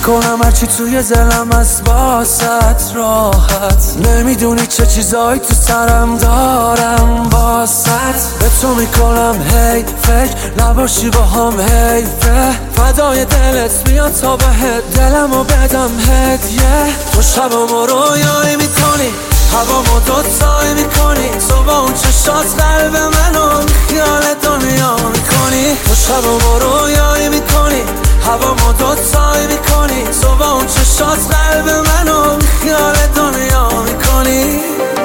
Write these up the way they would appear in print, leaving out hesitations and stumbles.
میکنم هرچی توی دلم از واسط راحت نمیدونی چه چیزایی تو سرم دارم واسط به تو میکنم هی فکر نباشی با هم حیفه فدای دلت میاد تا بهت دلمو بدم هدیه تو شبمو رویایی میکنی هوامو دوتایی میکنی تو با اون چشات قلب منو خیال دنیا میکنی تو شبمو رویایی میکنی هوامو دوتایی میکنی تو با اون چشات قلب منو خیال دنیا میکنی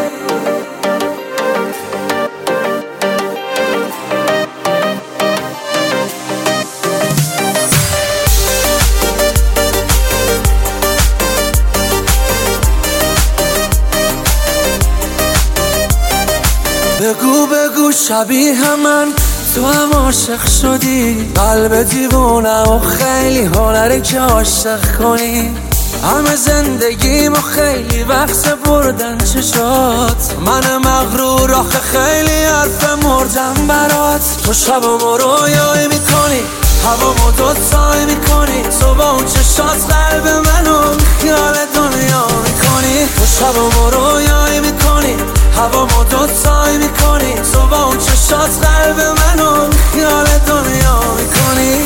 بگو بگو شبیه من تو هم عاشق شدی قلب دیوونه و خیلی هنره که عاشق کنی همه زندگیم و خیلی وقت بردن چشات من مغرور آخه خیلی حرف مردم برات تو شبمو رویایی میکنی هوامو دوتایی میکنی تو با اون چشات قلب منو خیال دنیا میکنی تو شبمو رویایی میکنی هوامو دوتایی میکنی تو با اون چشات قلب منو خیال دنیا میکنی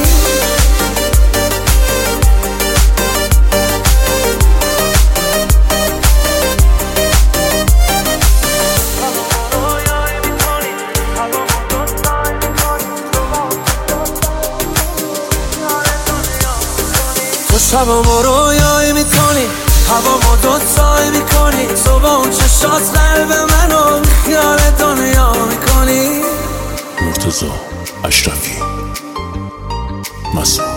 تو شبمو رویایی میکنی هوامو دوتایی میکنی تو با اون چشات قلب منو خیال دنیا میکنی مرتضی اشرفی مسعود